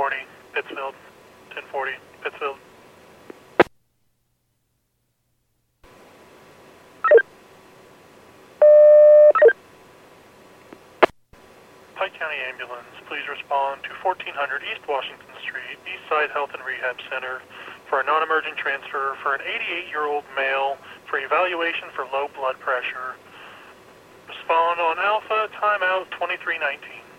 1040, Pittsfield. 1040, Pittsfield. Pike County Ambulance, please respond to 1400 East Washington Street, Eastside Health and Rehab Center, for a non-emergent transfer for an 88-year-old male for evaluation for low blood pressure. Respond on Alpha, timeout 2319.